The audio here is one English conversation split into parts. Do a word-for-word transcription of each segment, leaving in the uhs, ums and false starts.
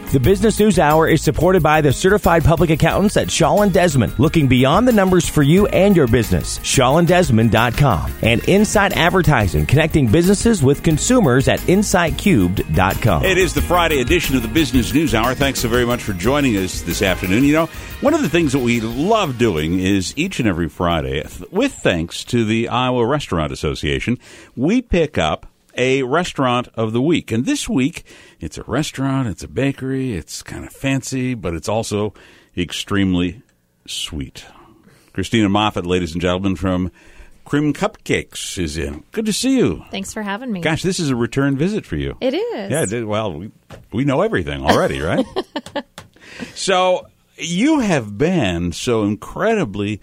The Business News Hour is supported by the certified public accountants at Shaw and Desmond, looking beyond the numbers for you and your business. shaw and desmond dot com and Insight Advertising, connecting businesses with consumers at insight cubed dot com. It is the Friday edition of the Business News Hour. Thanks so very much for joining us this afternoon. You know, one of the things that we love doing is each and every Friday, with thanks to the Iowa Restaurant Association, we pick up a restaurant of the week. And this week, it's a restaurant, it's a bakery, it's kind of fancy, but it's also extremely sweet. Christina Moffat, ladies and gentlemen, from Crim Cupcakes is in. Good to see you. Thanks for having me. Gosh, this is a return visit for you. It is. Yeah, it did. Well, we, we know everything already, right? So you have been so incredibly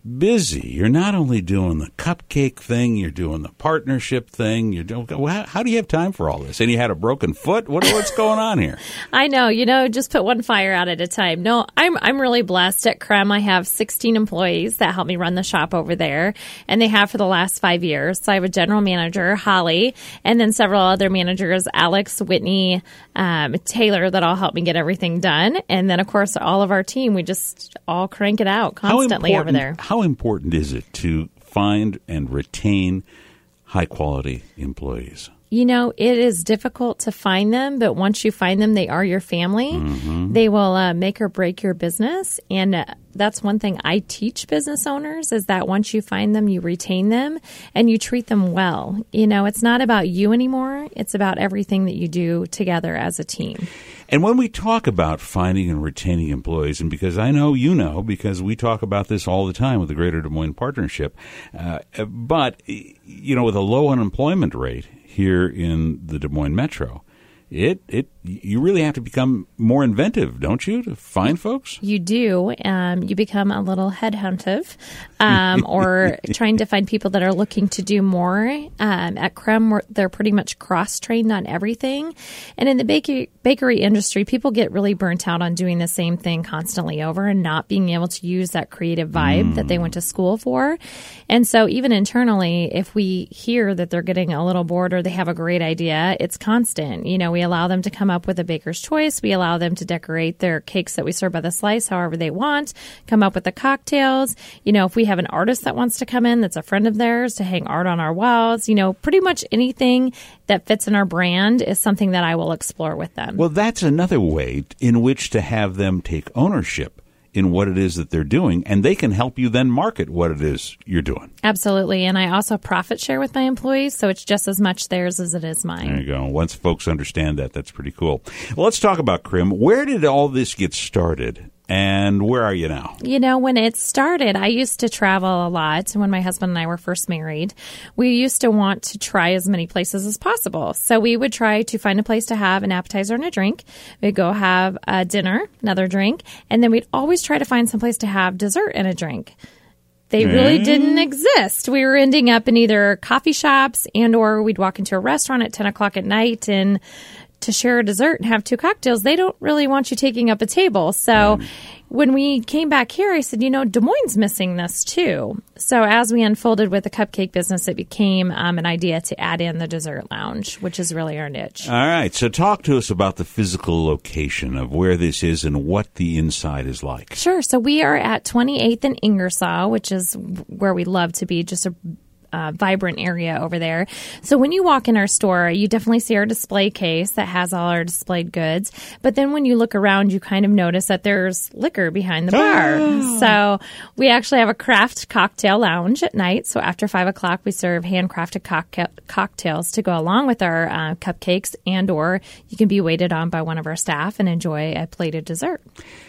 busy. You're not only doing the cupcake thing, you're doing the partnership thing. You're doing. How, how do you have time for all this? And you had a broken foot. What, what's going on here? I know. You know, just put one fire out at a time. No, I'm I'm really blessed at Creme. I have sixteen employees that help me run the shop over there, and they have for the last five years. So I have a general manager, Holly, and then several other managers, Alex, Whitney, um, Taylor, that all help me get everything done. And then, of course, all of our team. We just all crank it out constantly over there. How important is it to find and retain high-quality employees? You know, it is difficult to find them, but once you find them, they are your family. Mm-hmm. They will uh, make or break your business. And uh, that's one thing I teach business owners is that once you find them, you retain them and you treat them well. You know, it's not about you anymore. It's about everything that you do together as a team. And when we talk about finding and retaining employees, and because I know you know, because we talk about this all the time with the Greater Des Moines Partnership, uh, but, you know, with a low unemployment rate here in the Des Moines Metro, it it you really have to become more inventive, don't you, to find folks? You do. Um, you become a little headhuntive, um, or trying to find people that are looking to do more. Um, at Creme, they're pretty much cross-trained on everything. And in the bakery, bakery industry, people get really burnt out on doing the same thing constantly over and not being able to use that creative vibe mm. that they went to school for. And so even internally, if we hear that they're getting a little bored or they have a great idea, it's constant. You know, we allow them to come up with a baker's choice. We allow them to decorate their cakes that we serve by the slice however they want, come up with the cocktails. You know, if we have an artist that wants to come in that's a friend of theirs to hang art on our walls, you know, pretty much anything that fits in our brand is something that I will explore with them. Well, that's another way in which to have them take ownership in what it is that they're doing, and they can help you then market what it is you're doing. Absolutely. And I also profit share with my employees, so it's just as much theirs as it is mine. There you go. Once folks understand that, that's pretty cool. Well, let's talk about Crim. Where did all this get started? And where are you now? You know, when it started, I used to travel a lot. When my husband and I were first married, we used to want to try as many places as possible. So we would try to find a place to have an appetizer and a drink. We'd go have a dinner, another drink, and then we'd always try to find some place to have dessert and a drink. They really didn't exist. We were ending up in either coffee shops and or we'd walk into a restaurant at ten o'clock at night and to share a dessert and have two cocktails. They don't really want you taking up a table. So mm. when we came back here, I said, you know, Des Moines missing this too. So as we unfolded with the cupcake business, it became um, an idea to add in the dessert lounge, which is really our niche. All right. So talk to us about the physical location of where this is and what the inside is like. Sure. So we are at twenty-eighth and Ingersoll, which is where we love to be, just a Uh, vibrant area over there. So when you walk in our store, you definitely see our display case that has all our displayed goods. But then when you look around, you kind of notice that there's liquor behind the bar. Oh. So we actually have a craft cocktail lounge at night. So after five o'clock, we serve handcrafted cock- cocktails to go along with our uh, cupcakes, and or you can be waited on by one of our staff and enjoy a plated dessert.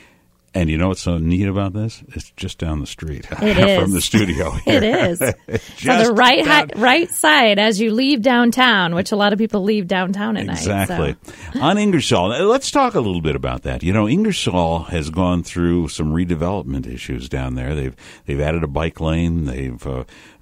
And you know what's so neat about this? It's just down the street it is. from the studio here. It is. So the right hi- right side as you leave downtown, which a lot of people leave downtown at exactly. night. Exactly. So. On Ingersoll, let's talk a little bit about that. You know, Ingersoll has gone through some redevelopment issues down there. They've they've added a bike lane. They've uh,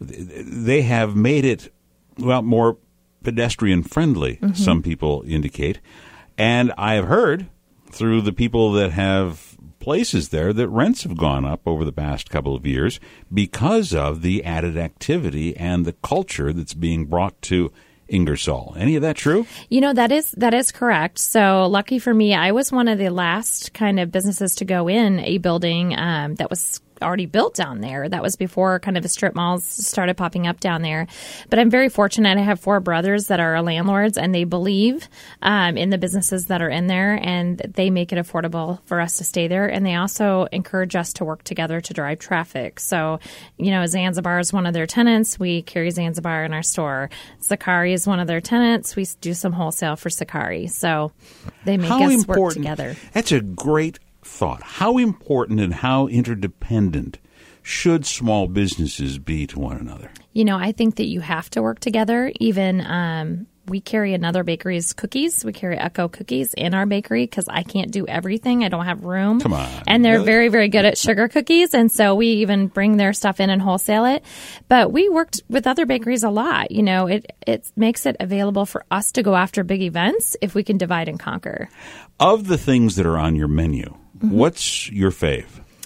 they have made it, well, more pedestrian friendly, mm-hmm. some people indicate. And I have heard through the people that have places there that rents have gone up over the past couple of years because of the added activity and the culture that's being brought to Ingersoll. Any of that true? You know, that is that is correct. So lucky for me, I was one of the last kind of businesses to go in a building um, that was already built down there. That was before kind of the strip malls started popping up down there. But I'm very fortunate. I have four brothers that are landlords, and they believe um, in the businesses that are in there, and they make it affordable for us to stay there. And they also encourage us to work together to drive traffic. So, you know, Zanzibar is one of their tenants. We carry Zanzibar in our store. Sakari is one of their tenants. We do some wholesale for Sakari. So they make How us important, work together. That's a great thought. How important and how interdependent should small businesses be to one another? You know, I think that you have to work together. Even um, we carry another bakery's cookies. We carry Echo cookies in our bakery because I can't do everything. I don't have room. Come on. And they're Really? very, very good at sugar cookies. And so we even bring their stuff in and wholesale it. But we worked with other bakeries a lot. You know, it, it makes it available for us to go after big events if we can divide and conquer. Of the things that are on your menu, mm-hmm. what's your fave?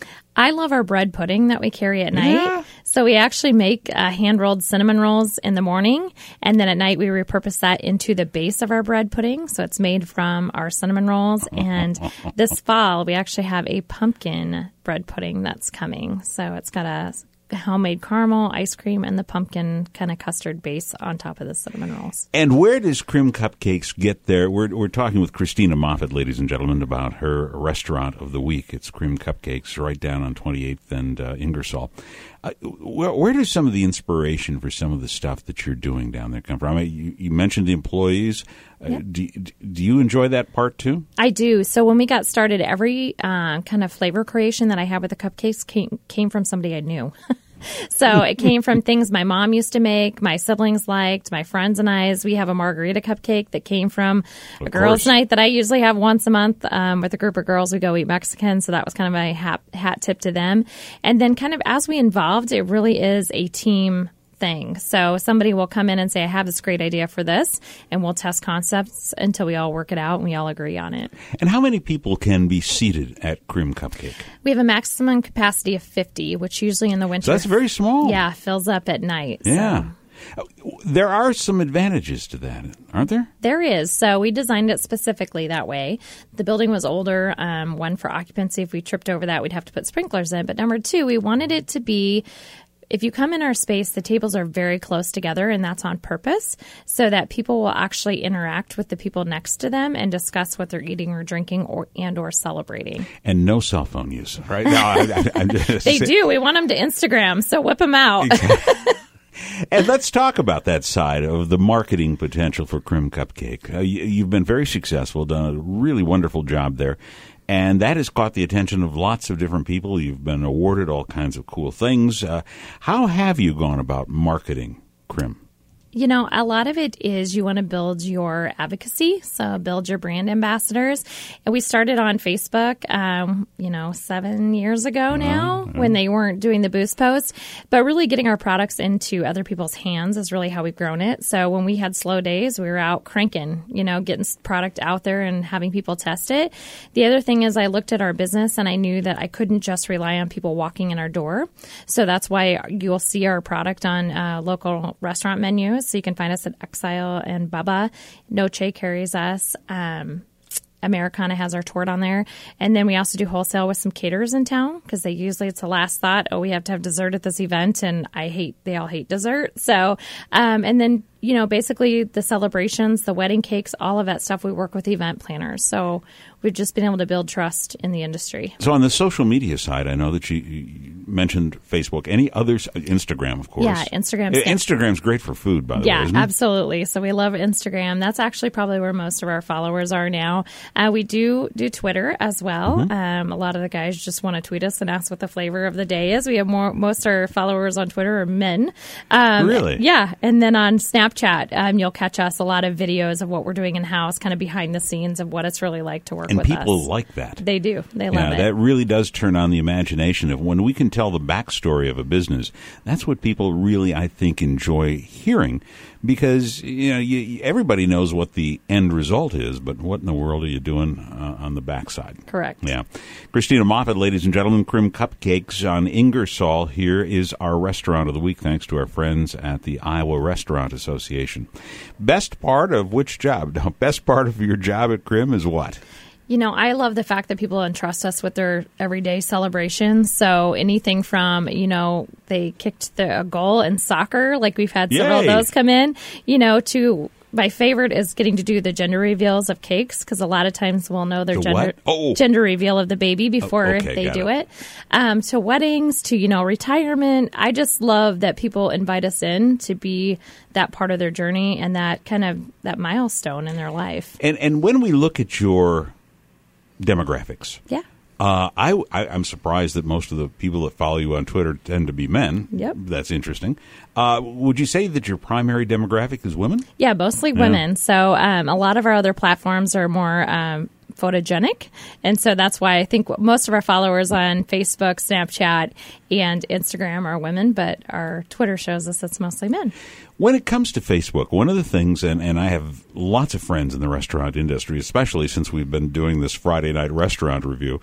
I love our bread pudding that we carry at night. Yeah. So we actually make uh, hand-rolled cinnamon rolls in the morning, and then at night we repurpose that into the base of our bread pudding. So it's made from our cinnamon rolls. And this fall, we actually have a pumpkin bread pudding that's coming. So it's got a homemade caramel, ice cream, and the pumpkin kind of custard base on top of the cinnamon rolls. And where does Crim Cupcakes get there? We're, we're talking with Christina Moffat, ladies and gentlemen, about her restaurant of the week. It's Crim Cupcakes right down on twenty-eighth and uh, Ingersoll. Uh, where, where does some of the inspiration for some of the stuff that you're doing down there come from? I mean, you, you mentioned the employees. Uh, Yep. do, do you enjoy that part too? I do. So when we got started, every uh, kind of flavor creation that I had with the cupcakes came, came from somebody I knew. So it came from things my mom used to make, my siblings liked, my friends and I's. We have a margarita cupcake that came from Of a girls' course. night that I usually have once a month um, with a group of girls. We go eat Mexican, so that was kind of my hat, hat tip to them. And then kind of as we evolved, it really is a team thing. So somebody will come in and say, I have this great idea for this, and we'll test concepts until we all work it out and we all agree on it. And how many people can be seated at Crim Cupcake? We have a maximum capacity of fifty, which usually in the winter, So that's very small. yeah, fills up at night. Yeah. So. Uh, There are some advantages to that, aren't there? There is. So we designed it specifically that way. The building was older. Um, one, for occupancy. If we tripped over that, we'd have to put sprinklers in. But number two, we wanted it to be, if you come in our space, the tables are very close together, and that's on purpose so that people will actually interact with the people next to them and discuss what they're eating or drinking or and or celebrating. And no cell phone use, right? No, I, I, I'm just They do. We want them to Instagram, so whip them out. And let's talk about that side of the marketing potential for Crim Cupcake. Uh, you, you've been very successful, done a really wonderful job there, and that has caught the attention of lots of different people. You've been awarded all kinds of cool things. Uh, how have you gone about marketing Crim? You know, a lot of it is you want to build your advocacy, so build your brand ambassadors. And we started on Facebook, um, you know, seven years ago now Uh-huh. when they weren't doing the boost posts. But really getting our products into other people's hands is really how we've grown it. So when we had slow days, we were out cranking, you know, getting s- product out there and having people test it. The other thing is I looked at our business and I knew that I couldn't just rely on people walking in our door. So that's why you'll see our product on uh, local restaurant menus. So you can find us at Exile and Bubba. Noche carries us. Um, Americana has our tort on there. And then we also do wholesale with some caterers in town because they usually, it's the last thought, oh, we have to have dessert at this event. And I hate, they all hate dessert. So, um, and then, you know, basically the celebrations, the wedding cakes, all of that stuff, we work with event planners. So we've just been able to build trust in the industry. So on the social media side, I know that you, you mentioned Facebook. Any others? Instagram, of course. Yeah, Instagram. Uh, Instagram's great for food, by the Yeah, way, isn't it? absolutely. So we love Instagram. That's actually probably where most of our followers are now. Uh, we do do Twitter as well. Mm-hmm. Um, a lot of the guys just want to tweet us and ask what the flavor of the day is. We have more. Most of our followers on Twitter are men. Um, Really? Yeah. And then on Snapchat, um, you'll catch us a lot of videos of what we're doing in house, kind of behind the scenes of what it's really like to work And with people us. like that. They do. They love Yeah, it. that really does turn on the imagination. Of when we can tell the backstory of a business, that's what people really, I think, enjoy hearing, because you know you, everybody knows what the end result is, but what in the world are you doing uh, on the backside? Correct. Yeah. Christina Moffat, ladies and gentlemen, Crim Cupcakes on Ingersoll. Here is our restaurant of the week, thanks to our friends at the Iowa Restaurant Association. Best part of which job? No, best part of your job at Crim is what? You know, I love the fact that people entrust us with their everyday celebrations. So anything from, you know, they kicked the, a goal in soccer, like we've had several Yay. of those come in, you know, to my favorite is getting to do the gender reveals of cakes, because a lot of times we'll know their The gender oh. gender reveal of the baby before Oh, okay, they got do it. it. Um, to weddings, to, you know, retirement. I just love that people invite us in to be that part of their journey and that kind of that milestone in their life. And and when we look at your demographics, Yeah. Uh, I, I, I'm surprised that most of the people that follow you on Twitter tend to be men. Yep. That's interesting. Uh, would you say that your primary demographic is women? Yeah, mostly women. So um, a lot of our other platforms are more um, photogenic. And so that's why I think most of our followers on Facebook, Snapchat, and Instagram are women, but our Twitter shows us it's mostly men. When it comes to Facebook, one of the things, and, and I have lots of friends in the restaurant industry, especially since we've been doing this Friday night restaurant review,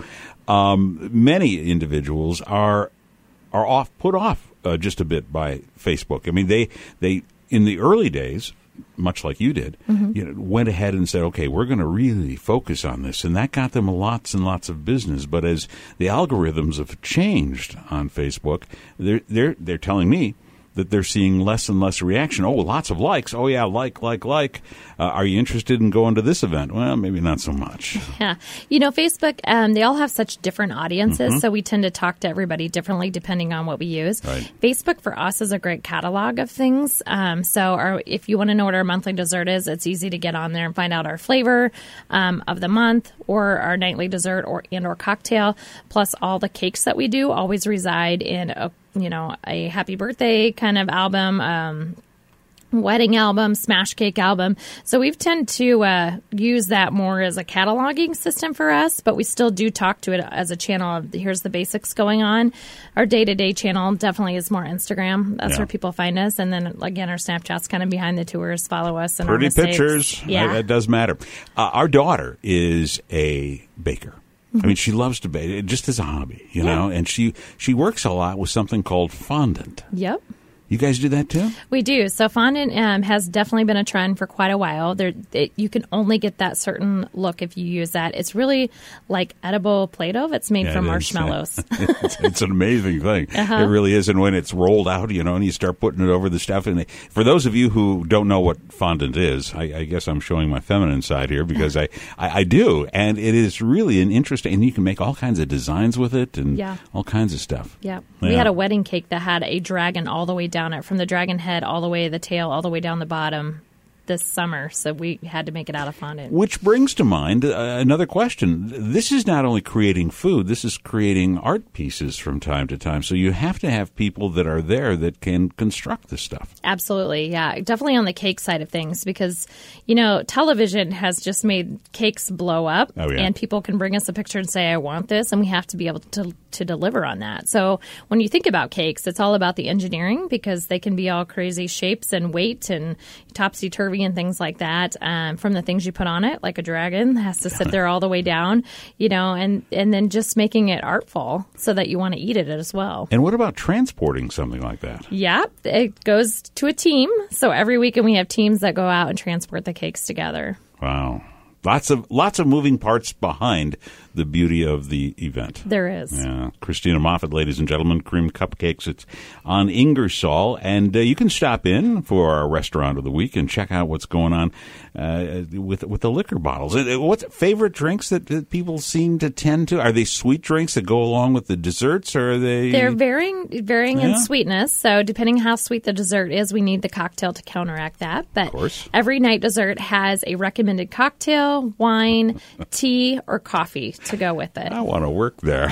um, many individuals are are off put off uh, just a bit by Facebook. I mean, they they in the early days, much like you did, mm-hmm. you know, went ahead and said, okay, we're going to really focus on this. And that got them lots and lots of business. But as the algorithms have changed on Facebook, they're they're they're telling me that they're seeing less and less reaction. Oh, lots of likes. Oh, yeah, like, like, like. Uh, are you interested in going to this event? Well, maybe not so much. Yeah. You know, Facebook, um, they all have such different audiences, Mm-hmm. so we tend to talk to everybody differently depending on what we use. Right. Facebook for us is a great catalog of things. Um, so our, if you want to know what our monthly dessert is, it's easy to get on there and find out our flavor um, of the month or our nightly dessert or and or cocktail. Plus all the cakes that we do always reside in a you know, a happy birthday kind of album, um, wedding album, smash cake album. So we've tend to uh, use that more as a cataloging system for us, but we still do talk to it as a channel of here's the basics going on. Our day-to-day channel definitely is more Instagram. That's Yeah. where people find us. And then, again, our Snapchat's kind of behind the tours. Follow us. And our Pretty mistakes. pictures. Yeah. That, that does matter. Uh, our daughter is a baker. I mean, she loves to bake, just as a hobby, you Yeah. know, and she, she works a lot with something called fondant. Yep. You guys do that too? We do. So fondant um, has definitely been a trend for quite a while. There, it, you can only get that certain look if you use that. It's really like edible Play-Doh. It's made Yeah, from it is. marshmallows. it's, it's an amazing thing. Uh-huh. It really is. And when it's rolled out, you know, and you start putting it over the stuff. And they, for those of you who don't know what fondant is, I, I guess I'm showing my feminine side here because I, I, I do. And it is really an interesting, and you can make all kinds of designs with it and Yeah. all kinds of stuff. Yeah. We Yeah. had a wedding cake that had a dragon all the way down it, from the dragon head all the way to the tail, all the way down the bottom this summer. So we had to make it out of fondant. Which brings to mind uh, another question. This is not only creating food, this is creating art pieces from time to time. So you have to have people that are there that can construct this stuff. Absolutely. Yeah. Definitely on the cake side of things because, you know, television has just made cakes blow up Oh, yeah. and people can bring us a picture and say, I want this. And we have to be able to, to deliver on that. So when you think about cakes, it's all about the engineering because they can be all crazy shapes and weight and topsy-turvy and things like that. Um, from the things you put on it, like a dragon has to sit there all the way down, you know, and, and then just making it artful so that you want to eat it as well. And what about transporting something like that? Yeah, it goes to a team. So every weekend we have teams that go out and transport the cakes together. Wow. Lots of lots of moving parts behind the beauty of the event. There is. Yeah. Christina Moffat, ladies and gentlemen, Crim Cupcakes. It's on Ingersoll. And uh, you can stop in for our restaurant of the week and check out what's going on uh, with with the liquor bottles. Uh, What's favorite drinks that, that people seem to tend to? Are they sweet drinks that go along with the desserts, or are they? They're varying, varying Yeah. in sweetness. So depending how sweet the dessert is, we need the cocktail to counteract that. But Of course. every night dessert has a recommended cocktail, wine, tea, or coffee to go with it. I want to work there.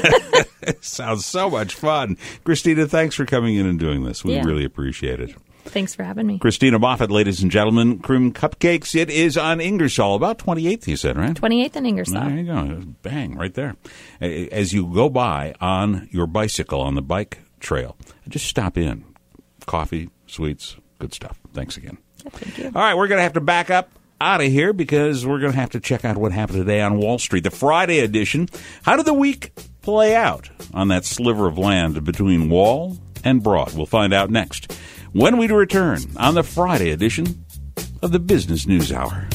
Sounds so much fun. Christina, thanks for coming in and doing this. We Yeah. really appreciate it. Thanks for having me. Christina Moffat, ladies and gentlemen, Crim Cupcakes. It is on Ingersoll, about twenty-eighth, you said, right? twenty-eighth in Ingersoll. There you go. Bang, right there. As you go by on your bicycle on the bike trail, just stop in. Coffee, sweets, Good stuff. Thanks again. Yeah, thank you. All right, we're going to have to back up out of here because we're going to have to check out what happened today on Wall Street. The Friday edition. How did the week play out on that sliver of land between Wall and Broad? We'll find out next when we return on the Friday edition of the Business News Hour.